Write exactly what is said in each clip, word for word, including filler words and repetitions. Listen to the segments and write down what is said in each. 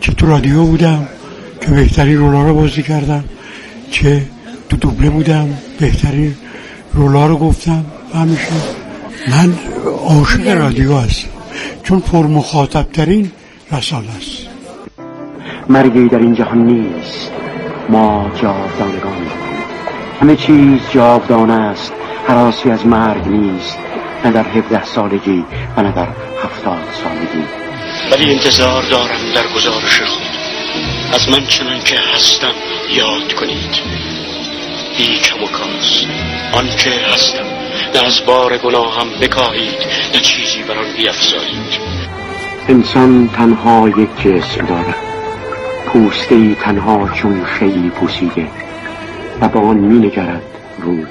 چه تو رادیو بودم که بهترین رولا رو بازی کردم، چه تو دوبله بودم بهترین رولا رو گفتم. همیشه من عاشق رادیو هستم چون پر مخاطب ترین رسانه است. مرگی در این جهان نیست، ما جاودانگان، همه چیز جاودانه است، هراسی از مرگ نیست، نه در هفده سالگی و نه در هفتاد سالگی. ولی انتظار دارم در گزارش خود از من چنان که هستم یاد کنید، بی کم و کاس آنچه هستم، نه از بار گناهم بکاهید، نه چیزی بر آن بیفزایید. انسان تنها یک جسم دارد، پوسته‌ای تنها چون شیئی پوسیده و با آن می‌نگرد روی.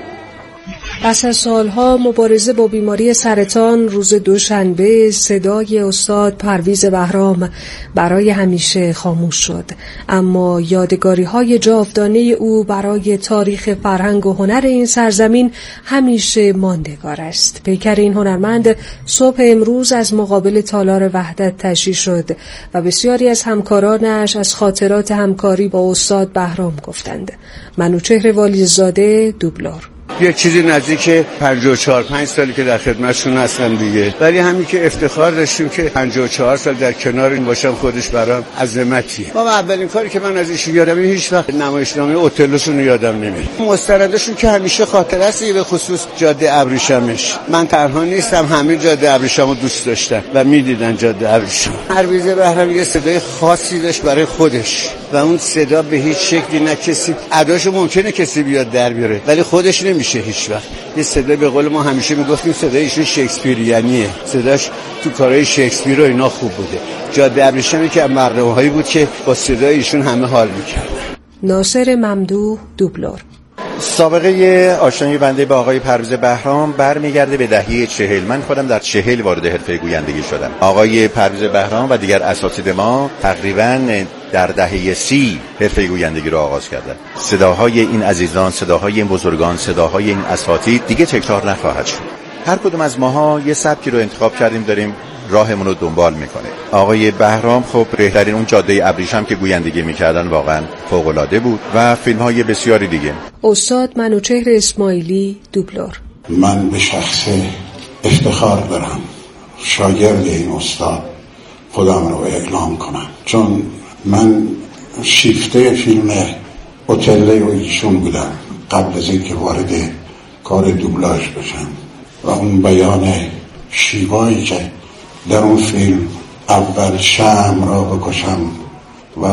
پس از سالها مبارزه با بیماری سرطان، روز دوشنبه صدای استاد پرویز بهرام برای همیشه خاموش شد، اما یادگاری‌های جاودانه او برای تاریخ فرهنگ و هنر این سرزمین همیشه ماندگار است. پیکر این هنرمند صبح امروز از مقابل تالار وحدت تشییع شد و بسیاری از همکارانش از خاطرات همکاری با استاد بهرام گفتند. منوچهر والیزاده، دوبلور. یه چیزی نزدیک پنجاه و چهار پنج سالی که در خدمتشون هستم دیگه، ولی همین که افتخار داشتیم که پنجاه و چهار سال در کنار این باشم خودش برام عظمتیه. ما اولین کاری که من ازش یادم این هیچ وقت نمایشنامه اوتلوسون رو یادم نمیاد. مستندشون که همیشه خاطره است، به خصوص جاده ابریشمش. من تنها نیستم، همه جاده ابریشمو دوست داشتن و میدیدن جاده ابریشم. پرویز بهرام یه صدای خاصی داشت برای خودش و اون صدا به هیچ شکلی نه کسی اداشو ممکنه کسی بیاد در بیاره، ولی خودش نمیشه هیچ وقت. یه صدا به قول ما همیشه میگفتیم صدای ایشون شکسپیریانیه، صداش تو کارهای شکسپیر و اینا خوب بوده. جاده ابریشمی که برنامه‌هایی بود که با صدای ایشون همه حال میکردن. ناصر ممدوح، دوبلور. سابقه آشنایی بنده با آقای پرویز بهرام برمیگرده به دهه چهل. من خودم در چهل وارد حرفه گویندگی شدم. آقای پرویز بهرام و دیگر اساتید ما تقریباً در دهه سی حرفه گویندگی را آغاز کردند. صداهای این عزیزان، صداهای این بزرگان، صداهای این اساتید دیگه تکرار نخواهد شد. هر کدوم از ماها یه سبکی رو انتخاب کردیم، داریم راهمون رو دنبال میکنه. آقای بهرام خب بهترین اون جاده ابریشم که گویندگی میکردن واقعا فوق‌العاده بود و فیلم‌های بسیاری دیگه. استاد منوچهر اسماعیلی، دوبلور. من به شخص افتخار دارم شاگرد این استاد خودم رو اعلام کنم، چون من شیفته فیلم اوتله و ایشون بودم قبل از اینکه وارد کار دوبلاژ بشم و اون بیان شیوایی که در اون فیلم اول شمع را بکشم و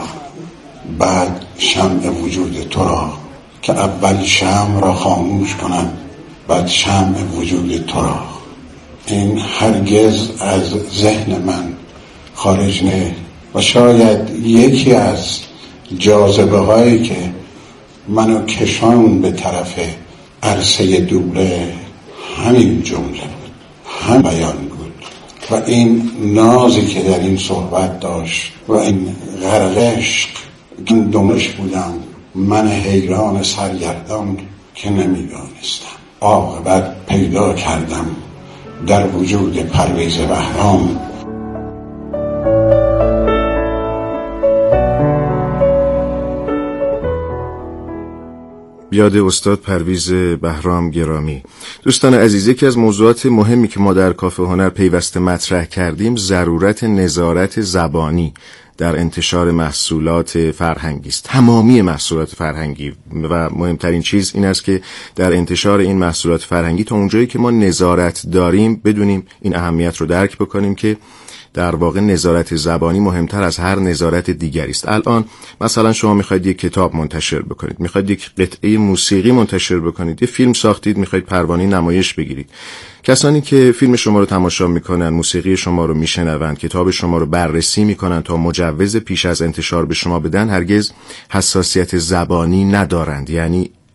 بعد شمع وجود تو را، که اول شمع را خاموش کنم بعد شمع وجود تو را، این هرگز از ذهن من خارج نه و شاید یکی از جاذبه هایی که منو کشان به طرف عرصه دوبله همین جمله بود، هم بیان بود و این نازی که در این صحبت داشت و این غرق عشق که دمش بودم، من حیران سرگردان که نمیدانستم. عاقبت پیدا کردم در وجود پرویز بهرام. یاد استاد پرویز بهرام گرامی. دوستان عزیز، یکی از موضوعات مهمی که ما در کافه هنر پیوسته مطرح کردیم ضرورت نظارت زبانی در انتشار محصولات فرهنگی است. تمامی محصولات فرهنگی و مهمترین چیز این است که در انتشار این محصولات فرهنگی تا اونجایی که ما نظارت داریم بدونیم این اهمیت رو درک بکنیم که در واقع نظارت زبانی مهمتر از هر نظارت دیگری است. الان مثلا شما میخواید یک کتاب منتشر بکنید، میخواید یک قطعه موسیقی منتشر بکنید، یک فیلم ساختید، میخواید پروانه نمایش بگیرید. کسانی که فیلم شما رو تماشا میکنن، موسیقی شما رو میشنوند، کتاب شما رو بررسی میکنن تا مجوز پیش از انتشار به شما بدن، هرگز حساسیت زبانی ندارند. یعنی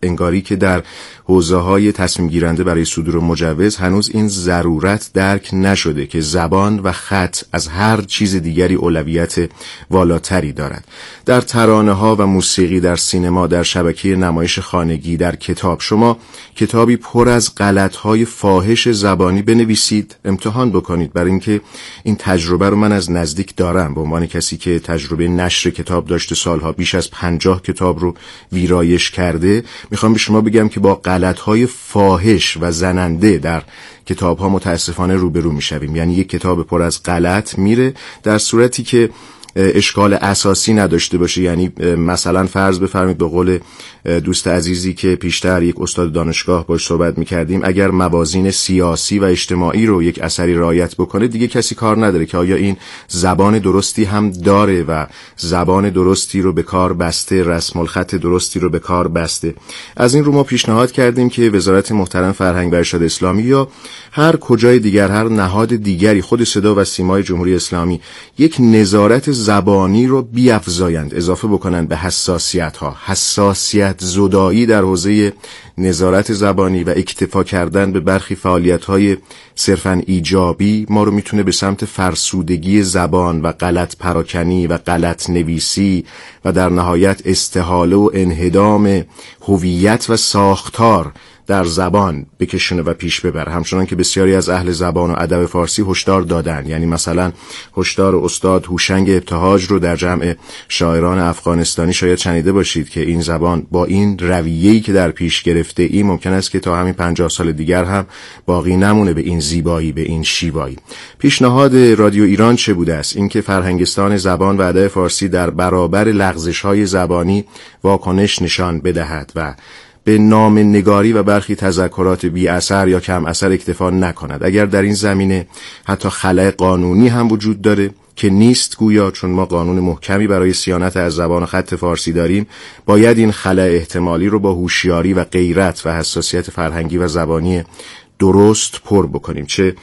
انگاری که در حوزه‌های تصمیم گیرنده برای صدور مجوز هنوز این ضرورت درک نشده که زبان و خط از هر چیز دیگری اولویت والاتری دارد. در ترانه‌ها و موسیقی، در سینما، در شبکه نمایش خانگی، در کتاب، شما کتابی پر از غلط‌های فاحش زبانی بنویسید، امتحان بکنید. برای اینکه این تجربه رو من از نزدیک دارم، به عنوان کسی که تجربه نشر کتاب داشته، سالها بیش از پنجاه کتاب رو ویرایش کرده، میخوام به شما بگم که با غلط‌های فاحش و زننده در کتاب‌ها متاسفانه روبرو میشویم. یعنی یک کتاب پر از غلط میره در صورتی که اشکال اساسی نداشته باشه. یعنی مثلا فرض بفرمایید به قول دوست عزیزی که پیشتر یک استاد دانشگاه باش صحبت میکردیم، اگر موازین سیاسی و اجتماعی رو یک اثری رعایت بکنه، دیگه کسی کار نداره که آیا این زبان درستی هم داره و زبان درستی رو به کار بسته، رسم الخط درستی رو به کار بسته. از این رو ما پیشنهاد کردیم که وزارت محترم فرهنگ و ارشاد اسلامی یا هر کجای دیگر، هر نهاد دیگری، خود صدا و سیمای جمهوری اسلامی، یک نظارت زبانی رو بیافزایند، اضافه بکنند به حساسیت ها. حساسیت زدایی در حوزه نظارت زبانی و اکتفا کردن به برخی فعالیت های صرفاً ایجابی ما رو میتونه به سمت فرسودگی زبان و غلط پراکنی و غلط نویسی و در نهایت استحاله و انهدام هویت و ساختار در زبان بکشونه و پیش ببره. همچنان که بسیاری از اهل زبان و ادب فارسی هشدار دادن، یعنی مثلا هشدار استاد هوشنگ ابتهاج رو در جمع شاعران افغانستانی شاید شنیده باشید که این زبان با این رویه‌ای که در پیش گرفته ای ممکن است که تا همین پنجاه سال دیگر هم باقی نمونه به این زیبایی، به این شیوایی. پیشنهاد رادیو ایران چه بوده است؟ اینکه فرهنگستان زبان و ادب فارسی در برابر لغزش‌های زبانی واکنش نشان بدهد و به نام نگاری و برخی تذکرات بی اثر یا کم اثر اکتفا نکند. اگر در این زمینه حتی خلأ قانونی هم وجود داره که نیست گویا، چون ما قانون محکمی برای صیانت از زبان و خط فارسی داریم، باید این خلأ احتمالی رو با هوشیاری و غیرت و حساسیت فرهنگی و زبانی درست پر بکنیم. چه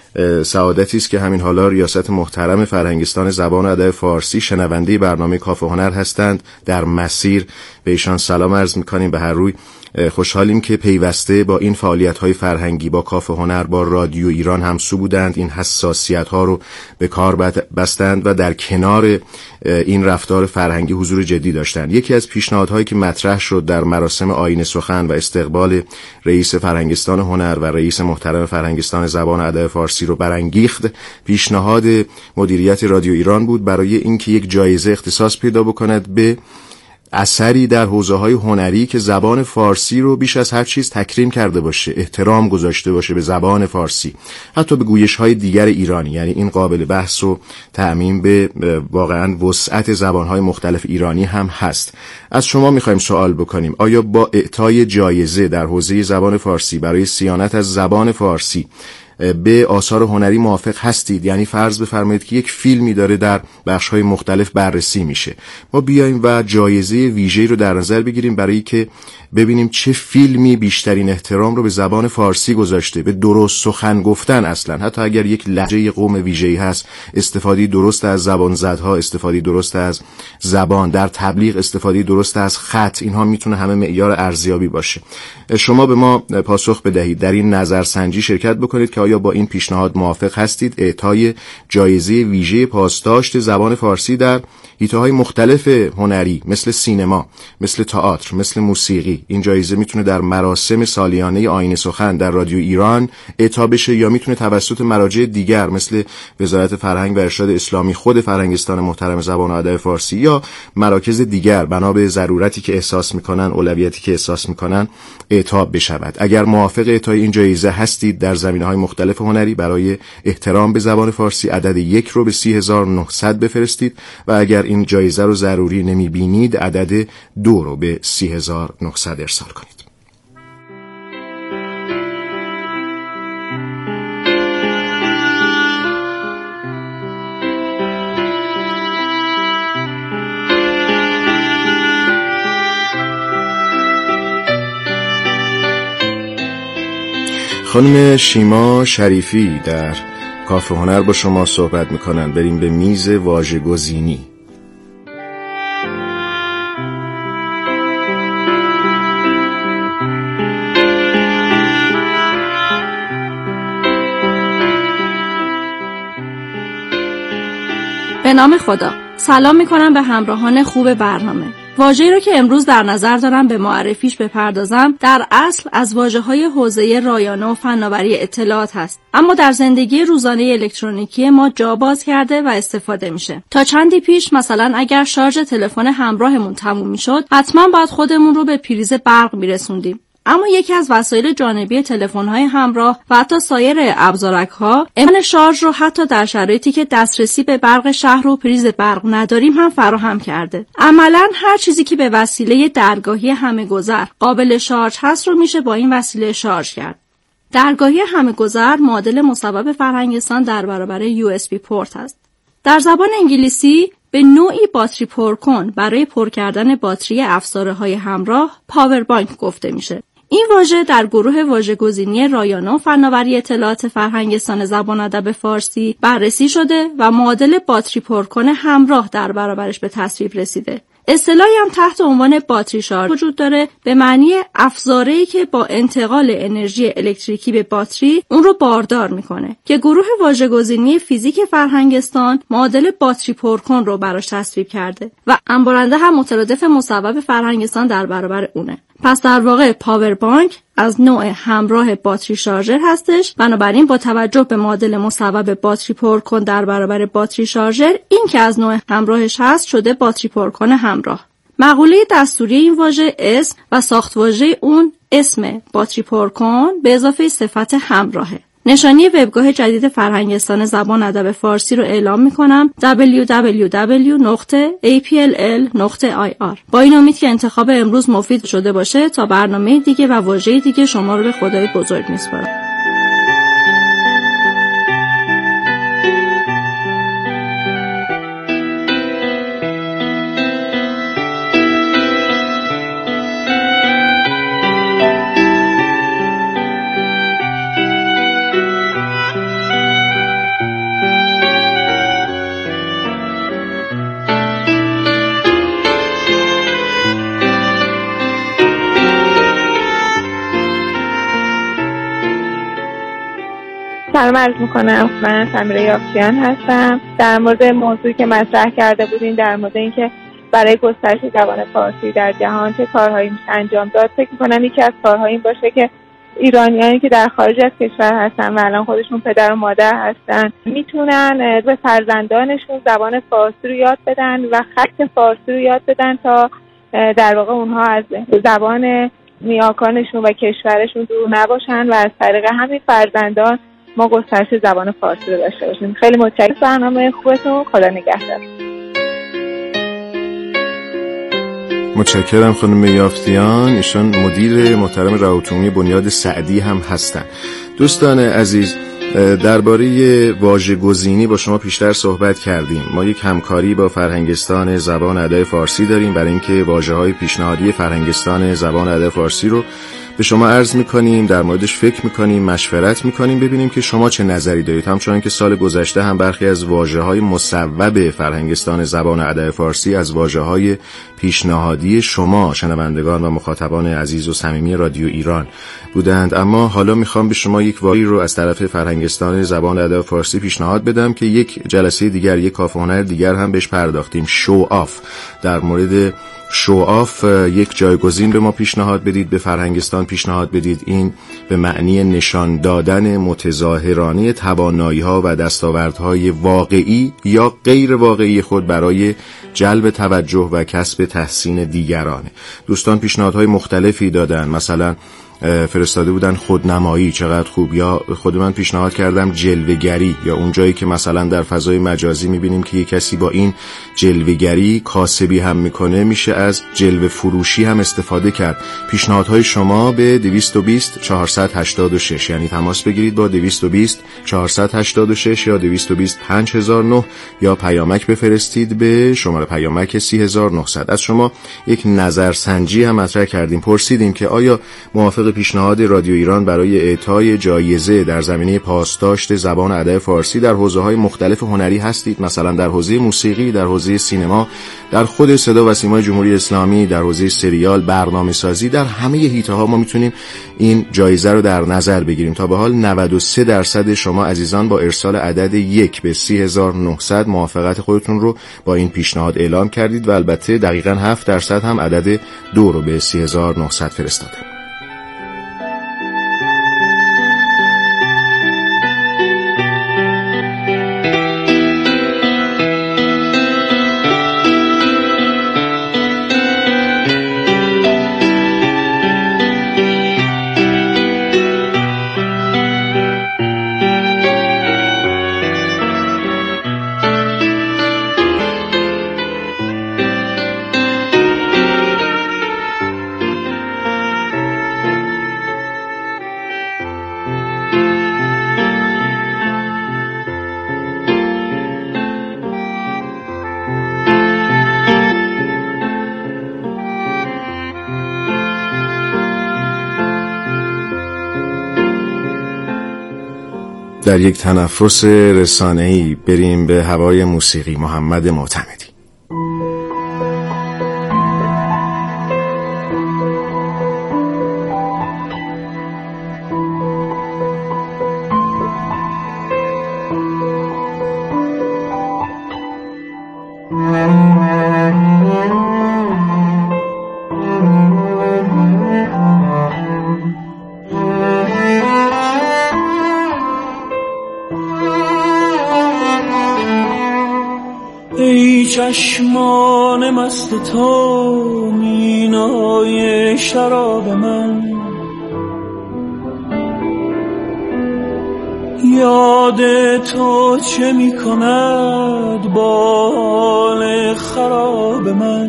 سعادتی است که همین حالا ریاست محترم فرهنگستان زبان و ادب فارسی شنونده برنامه کافه هنر هستند. در مسیر به ایشان سلام عرض می‌کنیم. به هر روی خوشحالیم که پیوسته با این فعالیت‌های فرهنگی، با کافه هنر، با رادیو ایران همسو بودند، این حساسیت‌ها رو به کار بستند و در کنار این رفتار فرهنگی حضور جدی داشتند. یکی از پیشنهادهایی که مطرح شد در مراسم آیین سخن و استقبال رئیس فرهنگستان هنر و رئیس محترم فرهنگستان زبان و ادب فارسی رو برانگیخت، پیشنهاد مدیریت رادیو ایران بود برای اینکه یک جایزه اختصاص پیدا بکند به اثری در حوزه‌های هنری که زبان فارسی رو بیش از هر چیز تکریم کرده باشه، احترام گذاشته باشه به زبان فارسی، حتی به گویش‌های دیگر ایرانی. یعنی این قابل بحث و تعمیم به واقعاً وسعت زبان‌های مختلف ایرانی هم هست. از شما می‌خوایم سوال بکنیم، آیا با اعطای جایزه در حوزه زبان فارسی برای صیانت از زبان فارسی به آثار هنری موافق هستید؟ یعنی فرض بفرمایید که یک فیلمی داره در بخش‌های مختلف بررسی میشه، ما بیایم و جایزه ویژه‌ای رو در نظر بگیریم برای که ببینیم چه فیلمی بیشترین احترام رو به زبان فارسی گذاشته، به درست سخن گفتن. اصلا حتی اگر یک لهجه قوم ویژه‌ای هست، استفاده درست از زبان زدها، استفاده درست از زبان در تبلیغ، استفاده درست از خط، اینها میتونه همه معیار ارزیابی باشه. شما به ما پاسخ بدهید، در این نظرسنجی شرکت بکنید که آیا با این پیشنهاد موافق هستید اعطای جایزه ویژه پاسداشت زبان فارسی در حیطه‌های مختلف هنری مثل سینما، مثل تئاتر، مثل موسیقی. این جایزه میتونه در مراسم سالیانه آیین سخن در رادیو ایران اعطا بشه یا میتونه توسط مراجع دیگر مثل وزارت فرهنگ و ارشاد اسلامی، خود فرهنگستان محترم زبان و ادب فارسی یا مراکز دیگر بنا به ضرورتی که احساس میکنن، اولویتی که احساس میکنن اعطا بشود. اگر موافق اعطای این جایزه هستید در زمینه‌های مختلف هنری برای احترام به زبان فارسی، عدد یک رو به سی هزار و نهصد بفرستید و اگر این جایزه رو ضروری نمیبینید عدد دو رو به سی هزار و نهصد ارسال کنید. خانم شیما شریفی در کافه هنر با شما صحبت میکنن. بریم به میز واژه‌گزینی. نام خدا. سلام میکنم به همراهان خوب برنامه. واژه‌ای رو که امروز در نظر دارم به معرفیش بپردازم در اصل از واژه‌های حوزه رایانه و فناوری اطلاعات هست، اما در زندگی روزانه الکترونیکی ما جا باز کرده و استفاده میشه. تا چندی پیش مثلا اگر شارژ تلفن همراهمون تموم میشد حتما باید خودمون رو به پریز برق میرسوندیم. اما یکی از وسایل جانبی تلفن‌های همراه و حتی سایر ابزارک‌ها امکان شارژ رو حتی در شرایطی که دسترسی به برق شهر و پریز برق نداریم هم فراهم کرده. عملاً هر چیزی که به وسیله درگاهی همه‌گذر قابل شارژ هست رو میشه با این وسیله شارژ کرد. درگاهی همه‌گذر معادل مصوب فرهنگستان در برابر یو اس بی پورت است. در زبان انگلیسی به نوعی باتری پرکن برای پر کردن باتری افزارهای همراه پاور بانک گفته میشه. این واژه در گروه واژه‌گزینی رایانه و فناوری اطلاعات فرهنگستان زبان ادب فارسی بررسی شده و معادل باتری پرکن همراه در برابرش به تصویب رسیده. اصطلاحی هم تحت عنوان باتری شارژ وجود داره به معنی افزاره‌ای که با انتقال انرژی الکتریکی به باتری اون رو باردار میکنه که گروه واژه‌گزینی فیزیک فرهنگستان معادل باتری پرکن رو براش تصویب کرده و انبارنده هم مترادف مصوب فرهنگستان در برابر اونه. پس در واقع پاور بانک از نوع همراه باتری شارژر هستش. بنابراین با توجه به معادل مصوب باتری پرکن در برابر باتری شارژر، این که از نوع همراهش هست شده باتری پرکن همراه. مقوله دستوری این واژه اسم و ساخت واژه اون اسم باتری پرکن به اضافه صفت همراهه. نشانی وبگاه جدید فرهنگستان زبان ادب فارسی رو اعلام میکنم دبلیو دبلیو دبلیو دات ای پی ال ال دات آی آر. با این امید که انتخاب امروز مفید شده باشه تا برنامه دیگه و واژه دیگه شما رو به خدای بزرگ میسپارم. سلام عرض میکنم. من سمیرا یافچیان هستم. در مورد موضوعی که مطرح کرده بودین در مورد اینکه برای گسترش زبان فارسی در جهان چه کارهایی میشه انجام داد، فکر میکنم یکی از کارهایی این باشه که ایرانیانی که در خارج از کشور هستن و الان خودشون پدر و مادر هستن میتونن به فرزندانشون زبان فارسی رو یاد بدن و خط فارسی رو یاد بدن تا در واقع اونها از زبان نیاکانشون و کشورشون دور نباشن و از طریق همین فرزندان ما گسترش زبان فارسی رو داشته باشیم. خیلی متشکرم برنامه خوبتون. خدا نگهدار. متشکرم خانم یافتیان. ایشان مدیر محترم روابط بنیاد سعدی هم هستند. دوستان عزیز، درباره واژه‌گزینی با شما پیشتر صحبت کردیم. ما یک همکاری با فرهنگستان زبان ادب فارسی داریم برای اینکه واژه‌های پیشنهادی فرهنگستان زبان ادب فارسی رو به شما عرض میکنیم، در موردش فکر میکنیم، مشورت میکنیم، ببینیم که شما چه نظری دارید. همچنان که سال گذشته هم برخی از واژه‌های مصوب فرهنگستان زبان ادب فارسی از واژه‌های پیشنهادی شما شنوندگان و مخاطبان عزیز و صمیمی رادیو ایران بودند. اما حالا میخوام به شما یک واژه‌ای رو از طرف فرهنگستان زبان ادب فارسی پیشنهاد بدم که یک جلسه دیگر، یک کافه هنر دیگر هم بهش پرداختیم. شو آف. در مورد شو آف یک جایگزین به ما پیشنهاد بدید، به فرهنگستان پیشنهاد بدید. این به معنی نشان دادن متظاهرانه توانایی‌ها و دستاوردهای واقعی یا غیر واقعی خود برای جلب توجه و کسب تحسین دیگرانه. دوستان پیشنهادهای مختلفی دادن، مثلا فرستاده بودن خودنمایی، چقدر خوب، یا خود من پیشنهاد کردم جلوه‌گری، یا اون جایی که مثلا در فضای مجازی میبینیم که یک کسی با این جلوه‌گری کاسبی هم میکنه، میشه از جلوه فروشی هم استفاده کرد. پیشنهادهای شما به دویست و بیست چهارصد و هشتاد و شش، یعنی تماس بگیرید با دویست و بیست چهارصد و هشتاد و شش یا دویست و بیست پنج هزار و نه یا پیامک بفرستید به شماره پیامک سی هزار و نهصد. از شما یک نظرسنجی هم مطرح کردیم، پرسیدیم که آیا موافق موافق پیشنهاد رادیو ایران برای اعطای جایزه در زمینه پاسداشت زبان و ادب فارسی در حوزه‌های مختلف هنری هستید، مثلا در حوزه موسیقی، در حوزه سینما، در خود صدا و سیمای جمهوری اسلامی، در حوزه سریال، برنامه‌سازی، در همه حیطه‌ها ما میتونیم این جایزه رو در نظر بگیریم. تا به حال نود و سه درصد شما عزیزان با ارسال عدد یک به سی هزار و نهصد موافقت خودتون رو با این پیشنهاد اعلام کردید و البته دقیقاً هفت درصد هم عدد دو رو به سی هزار و نهصد فرستادن. در یک تنفس رسانه‌ای بریم به هوای موسیقی. محمد معتمدی. چشمان مست تو مینای شراب من، یاد تو چه می کند با حال خراب من.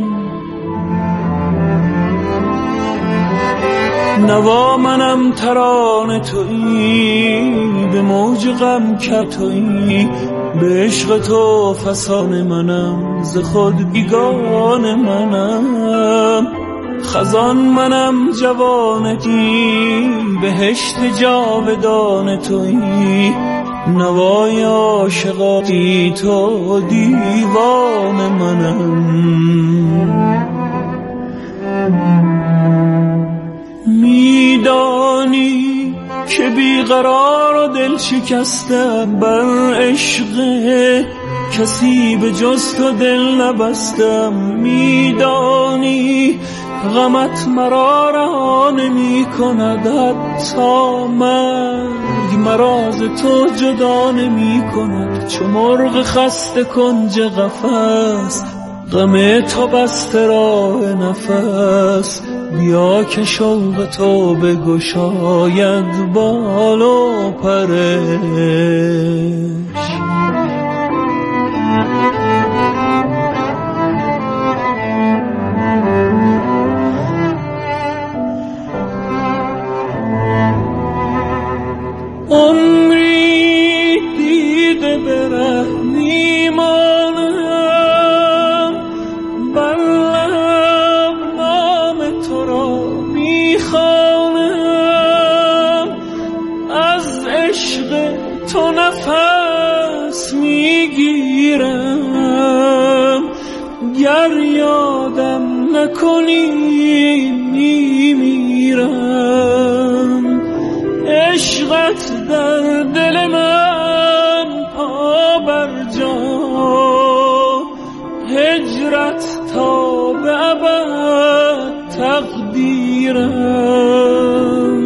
نوا منم ترانه تویی، به موج غم کرد تویی، به عشق تو فسان منم، ز خود بیگانه منم. خزان منم جوانگی، بهشت جاودان تویی، نوای عاشقی تو دیوان منم. میدانی که بیقرار و دل شکستم، بر عشق کسی به جز تو دل نبستم. میدانی غمت مرا رها نمی کند، حتی مرگ مرا ز تو جدا نمی کند. چو مرغ خسته کنج قفس، غم تو بسته راه نفس. بیا که شوق تو بگشاید بال و پرش. عمری دیده بره میمانم، بر لب نام تو را میخوانم. از عشق تو نفس میگیرم، گر یادم نکنی میمیرم. عشقت در دل من پا بر جا، هجرت تا به ابد تقدیرم.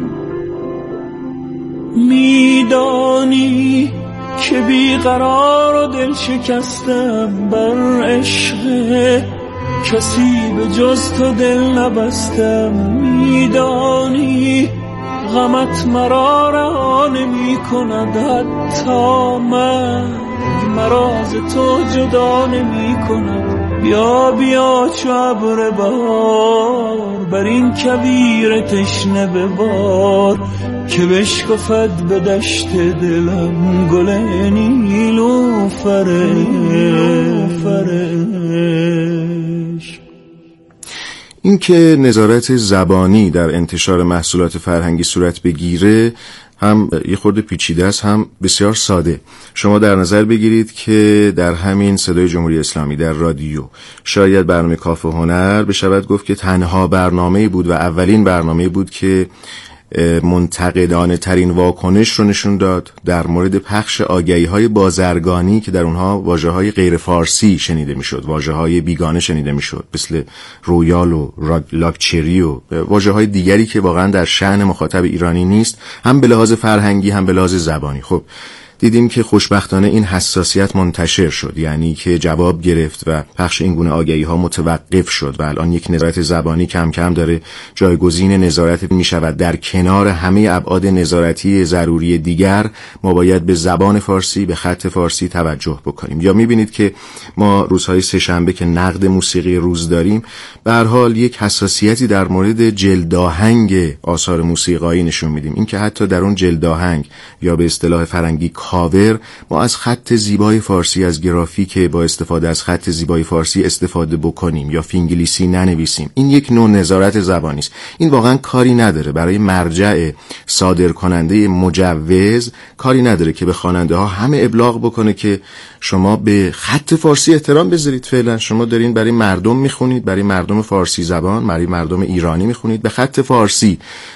میدانی که بیقرار و دل شکستم، بر عشق کسی به جز تو دل نبستم. میدانی غمت مرا رها نمی کند، حتی مرگ مرا ز تو جدا نمی کند. بیا بیا چو ابر بهار، بر این کویر تشنه ببار، که بشکفد به دشت دلم گل نیلوفر فرش. اینکه نظارت زبانی در انتشار محصولات فرهنگی صورت بگیره هم یه خورده پیچیده است، هم بسیار ساده. شما در نظر بگیرید که در همین صدای جمهوری اسلامی در رادیو شاید برنامه کاف هنر بشود گفت که تنها برنامه بود و اولین برنامه بود که منتقدانه ترین واکنش رو نشون داد در مورد پخش آگهی های بازرگانی که در اونها واژه های غیر فارسی شنیده میشد، واژه های بیگانه شنیده میشد، مثل رویال و لاکچری و واژه های دیگری که واقعا در شأن مخاطب ایرانی نیست، هم به لحاظ فرهنگی هم به لحاظ زبانی. خب دیدیم که خوشبختانه این حساسیت منتشر شد، یعنی که جواب گرفت و پخش این گونه آگهی ها متوقف شد و الان یک نظارت زبانی کم کم داره جایگزین نظارت می شود. در کنار همه ابعاد نظارتی ضروری دیگر ما باید به زبان فارسی، به خط فارسی توجه بکنیم. یا می بینید که ما روزهای سه شنبه که نقد موسیقی روز داریم، به هر حال یک حساسیتی در مورد جلدآهنگ آثار موسیقایی نشون میدیم. این که حتی در اون جلدآهنگ یا به اصطلاح فرنگی کاور ما از خط زیبای فارسی، از گرافیک با استفاده از خط زیبای فارسی استفاده بکنیم یا فینگلیسی ننویسیم. این یک نوع نظارت زبانی است. این واقعا کاری نداره برای مرجع صادر کننده مجوز، کاری نداره که به خواننده ها همه ابلاغ بکنه که شما به خط فارسی احترام بذارید. فعلا شما دارین برای مردم میخونید، برای مردم فارسی زبان، برای مردم ایرانی میخونید، به خط فارسی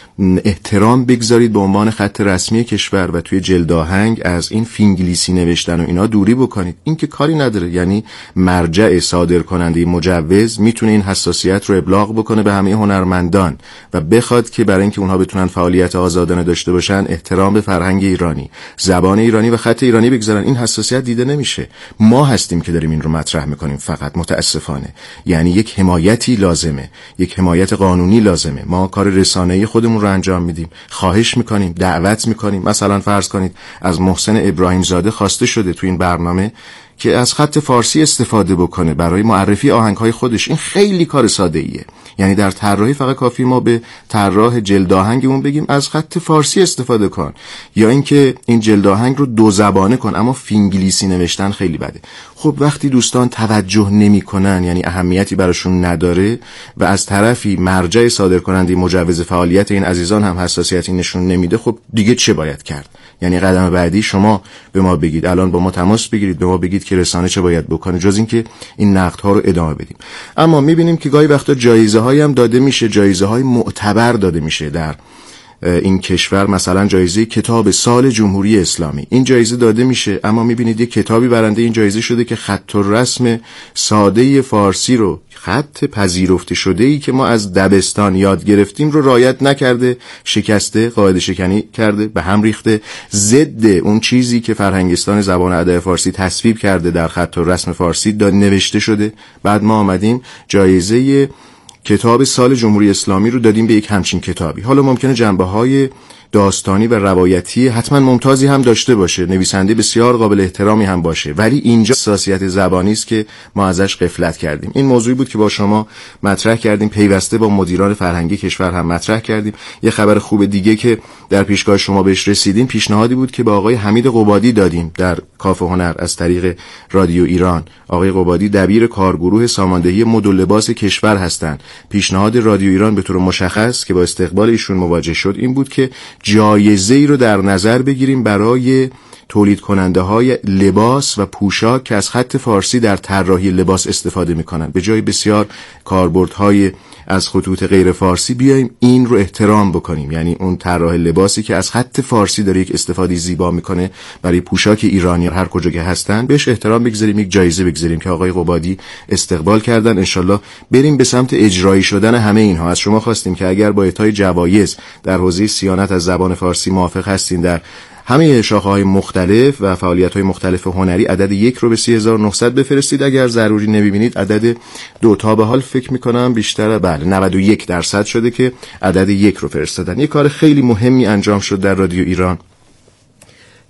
احترام بگذارید به عنوان خط رسمی کشور و توی جلدآهنگ از این فینگلیسی نوشتن و اینا دوری بکنید. این که کاری نداره، یعنی مرجع صادر کننده مجوز میتونه این حساسیت رو ابلاغ بکنه به همه هنرمندان و بخواد که برای اینکه اونها بتونن فعالیت آزادانه داشته باشن احترام به فرهنگ ایرانی، زبان ایرانی و خط ایرانی بگذارن. این حساسیت دیده نمیشه. ما هستیم که داریم این رو مطرح میکنیم فقط، متاسفانه. یعنی یک حمایتی لازمه، یک حمایت قانونی لازمه. ما کار رسانه‌ای خودمون رو انجام میدیم، خواهش میکنیم، دعوت میکنیم. مثلا فرض کنید از محسن ابراهیم زاده خواسته شده تو این برنامه که از خط فارسی استفاده بکنه برای معرفی آهنگ‌های خودش. این خیلی کار ساده ایه. یعنی در طراحی فقط کافی ما به طراح جلد آهنگمون بگیم از خط فارسی استفاده کن، یا اینکه این جلد آهنگ رو دو زبانه کن، اما فینگلیسی نوشتن خیلی بده. خب وقتی دوستان توجه نمی‌کنن، یعنی اهمیتی براشون نداره و از طرفی مرجع صادر کننده مجوز فعالیت این عزیزان هم حساسیتی نشون نمیده، خب دیگه چه باید کرد؟ یعنی قدم بعدی شما به ما بگید، الان با ما تماس بگیرید، به ما بگید که رسانه چه باید بکنه، جز اینکه این نقدها رو ادامه بدیم. اما می‌بینیم که گاهی وقتا جایزه هایی هم داده میشه، جایزه های معتبر داده میشه در این کشور. مثلا جایزه کتاب سال جمهوری اسلامی، این جایزه داده میشه، اما میبینید یک کتابی برنده این جایزه شده که خط و رسم ساده فارسی رو، خط پذیرفته شده ای که ما از دبستان یاد گرفتیم رو رعایت نکرده، شکسته، قاعده شکنی کرده، به هم ریخته، ضد اون چیزی که فرهنگستان زبان ادب فارسی تصویب کرده در خط و رسم فارسی نوشته شده. بعد ما آمدیم جایزه کتاب سال جمهوری اسلامی رو دادیم به یک همچین کتابی. حالا ممکنه جنبه‌های داستانی و روایتی حتما ممتازی هم داشته باشه، نویسنده بسیار قابل احترامی هم باشه، ولی اینجا حساسیت زبانی است که ما ازش غفلت کردیم. این موضوعی بود که با شما مطرح کردیم، پیوسته با مدیران فرهنگی کشور هم مطرح کردیم. یه خبر خوب دیگه که در پیشگاه شما بهش رسیدیم، پیشنهادی بود که با آقای حمید قبادی دادیم در کاف هنر از طریق رادیو ایران. آقای قبادی دبیر کارگروه ساماندهی مد و لباس کشور هستند. پیشنهاد رادیو ایران به طور مشخص که با استقبال ایشون مواجه شد این بود که جایزه‌ای رو در نظر بگیریم برای تولید کننده های لباس و پوشاک که از خط فارسی در طراحی لباس استفاده میکنن. به جای بسیار کاربردهای از خطوط غیر فارسی بیایم این رو احترام بکنیم، یعنی اون طراح لباسی که از خط فارسی داره یک استفاده زیبا میکنه برای پوشاک ایرانی هر کجا که هستن بهش احترام بگذاریم، یک جایزه بگذاریم که آقای قبادی استقبال کردن. انشالله بریم به سمت اجرایی شدن همه اینها. از شما خواستیم که اگر با اعطای جوایز در حوزه صیانت از زبان فارسی موافق هستین در همه شاخه‌های مختلف و فعالیت‌های مختلف هنری، عدد یک رو به سی هزار و نهصد بفرستید. اگر ضروری نمی‌بینید عدد دو، تا به حال فکر می‌کنم بیشتره، بله نود و یک درصد شده که عدد یک رو فرستادن. یک کار خیلی مهمی انجام شد در رادیو ایران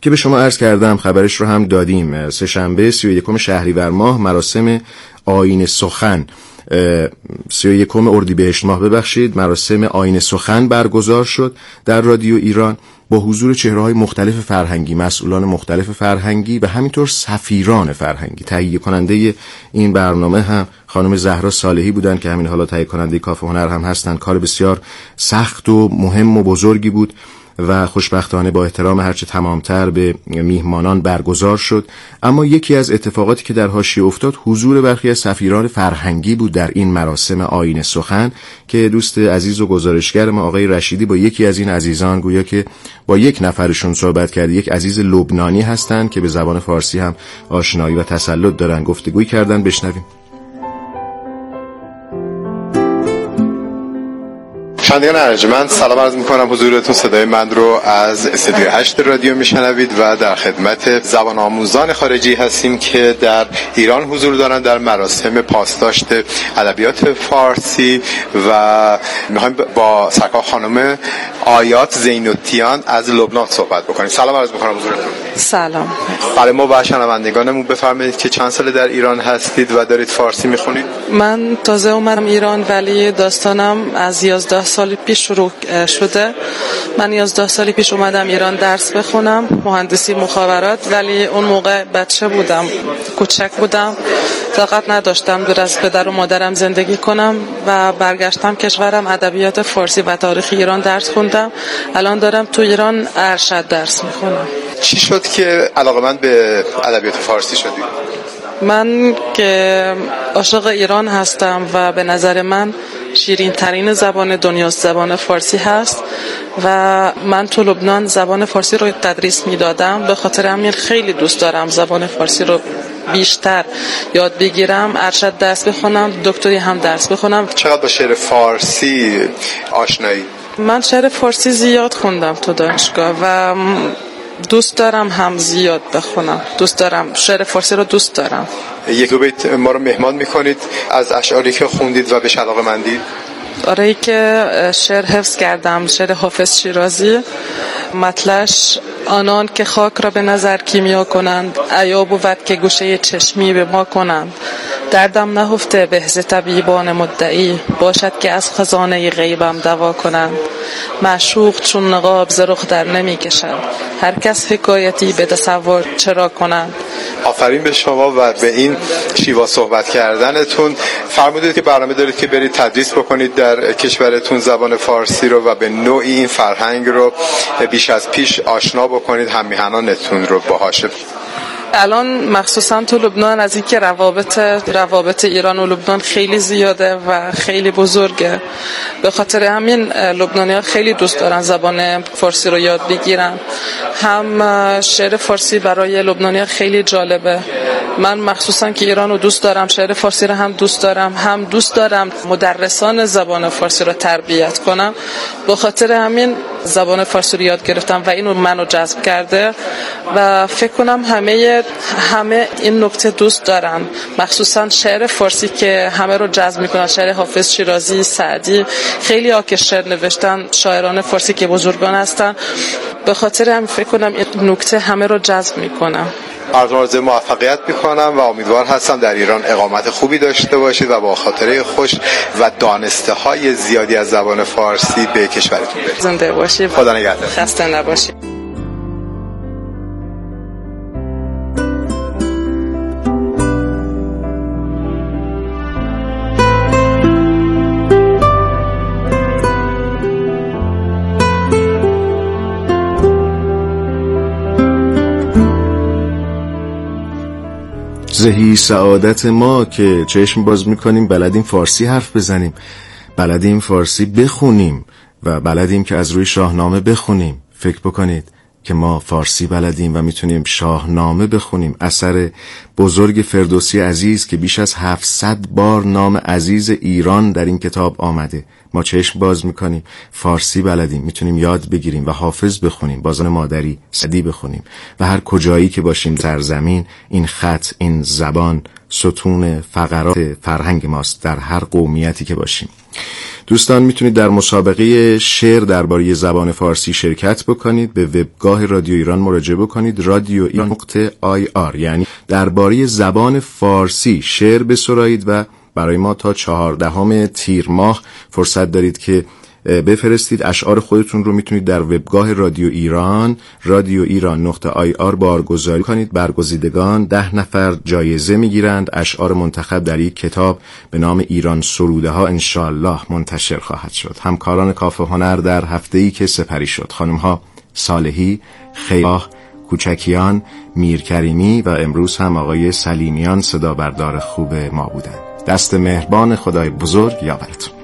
که به شما عرض کردم، خبرش رو هم دادیم. سه شنبه سی و یکم شهریور ماه مراسم آیین سخن سی و یکم اردیبهشت ماه ببخشید مراسم آیین سخن برگزار شد در رادیو ایران با حضور چهره‌های مختلف فرهنگی، مسئولان مختلف فرهنگی و همینطور سفیران فرهنگی. تهیه کننده این برنامه هم خانم زهرا صالحی بودن که همین حالا تهیه کننده کافه هنر هم هستن. کار بسیار سخت و مهم و بزرگی بود و خوشبختانه با احترام هرچه تمامتر به میهمانان برگزار شد. اما یکی از اتفاقاتی که در حاشیه افتاد حضور برخی از سفیران فرهنگی بود در این مراسم آیین سخن که دوست عزیز و گزارشگر ما آقای رشیدی با یکی از این عزیزان گویا که با یک نفرشون صحبت کرد، یک عزیز لبنانی هستند که به زبان فارسی هم آشنایی و تسلط دارن، گفتگوی کردن. بشنویم. شنوندگان ارجمند، سلام عرض میکنم حضورتون. صدای من رو از استودیو هشت رادیو میشنوید و در خدمت زبان آموزان خارجی هستیم که در ایران حضور دارن در مراسم پاسداشت ادبیات فارسی و میخوایم با سرکار خانم آیات زین‌الدین از لبنان صحبت بکنیم. سلام عرض میکنم حضورتون. سلام. برای ما و شنوندگانمون بفرمایید که چند سال در ایران هستید و دارید فارسی میخونید؟ من تازه اومدم ایران ولی داستانم از یازده سال پیش شروع شده. من یازده سال پیش اومدم ایران درس بخونم، مهندسی مخابرات، ولی اون موقع بچه بودم، کوچک بودم، طاقت نداشتم دور از پدر و مادرم زندگی کنم و برگشتم کشورم، ادبیات فارسی و تاریخ ایران درس خوندم. الان دارم تو ایران ارشد درس میخونم. چی شد که علاقه‌مند به ادبیات فارسی شدی؟ من که عاشق ایران هستم و به نظر من شیرین ترین زبان دنیا زبان فارسی هست و من تو لبنان زبان فارسی رو تدریس میدادم. به خاطر همین خیلی دوست دارم زبان فارسی رو بیشتر یاد بگیرم، ارشد درس بخونم، دکتری هم درس بخونم. چقدر با شعر فارسی آشنایی؟ من شعر فارسی زیاد خوندم تو دانشگاه و دوست دارم هم زیاد بخونم. دوست دارم شعر فارسی رو دوست دارم. یک دو بیت ما رو مهمان میکنید از اشعاری که خوندید و بهش علاقه‌مندید؟ آره که شعر حفظ کردم، شعر حافظ شیرازی. مطلعش آنان که خاک را به نظر کیمیا کنند، عیاب بود که گوشه چشمی به ما کنند. دردم نهفته به حز طبیبان مدعی، باشد که از خزانه غیبم دوا کنند. معشوق چون نقاب ز رخ در نمی کشد، هر کس حکایتی به تصور چرا کنند. آفرین به شما و به این شیوا صحبت کردنتون. فرمودید که برنامه دارید که برید تدریس بکنید در کشورتون زبان فارسی رو و به نوعی این فرهنگ رو بیش از پیش آشنا بکنید، هم میهنانتون رو باهاش. الان مخصوصا تو لبنان از اینکه روابط روابط ایران و لبنان خیلی زیاده و خیلی بزرگه، به خاطر همین لبنانی‌ها خیلی دوست دارن زبان فارسی رو یاد بگیرن. هم شعر فارسی برای لبنانی‌ها خیلی جالبه. من مخصوصا که ایران رو دوست دارم، شعر فارسی رو هم دوست دارم، هم دوست دارم مدرسان زبان فارسی رو تربیت کنم. به خاطر همین زبان فارسی رو یاد گرفتم و اینو منو جذب کرده و فکر کنم همه همه این نکته دوست دارن، مخصوصا شعر فارسی که همه رو جذب میکنن. شعر حافظ شیرازی، سعدی، خیلی ها که شعر نوشتن، شاعران فارسی که بزرگان هستن. به خاطر همین فکر کنم این نکته همه رو جذب میکنه. آرزوی موفقیت میکنم و امیدوار هستم در ایران اقامت خوبی داشته باشید و با خاطره خوش و دانسته های زیادی از زبان فارسی به کشورتون برید. زنده باشید. خدا نگهدار. خسته نباشید. زهی سعادت ما که چشم باز میکنیم بلدیم فارسی حرف بزنیم، بلدیم فارسی بخونیم و بلدیم که از روی شاهنامه بخونیم. فکر بکنید که ما فارسی بلدیم و میتونیم شاهنامه بخونیم، اثر بزرگ فردوسی عزیز که بیش از هفتصد بار نام عزیز ایران در این کتاب آمده. ما چشم باز میکنیم فارسی بلدیم، میتونیم یاد بگیریم و حافظ بخونیم، بازان مادری، سعدی بخونیم و هر کجایی که باشیم در زمین این خط، این زبان ستون فقرات فرهنگ ماست در هر قومیتی که باشیم. دوستان میتونید در مسابقه شعر درباره زبان فارسی شرکت بکنید. به وبگاه رادیو ایران مراجعه بکنید، رادیو ایران نقطه آی آر، یعنی درباره زبان فارسی شعر بسرایید و برای ما تا چهاردهم تیر ماه فرصت دارید که بفرستید. اشعار خودتون رو میتونید در وبگاه رادیو ایران رادیو ایران نقطه آی آر بارگذاری کنید. برگزیدگان ده نفر جایزه میگیرند. اشعار منتخب در یک کتاب به نام ایران سروده ها انشاءالله منتشر خواهد شد. همکاران کافه هنر در هفته‌ای که سپری شد: خانم ها صالحی، خیراه، کوچکیان، میرکریمی و امروز هم آقای سلیمیان صدا بردار خوب ما بودند. دست مهربان خدای بزرگ یاورتون.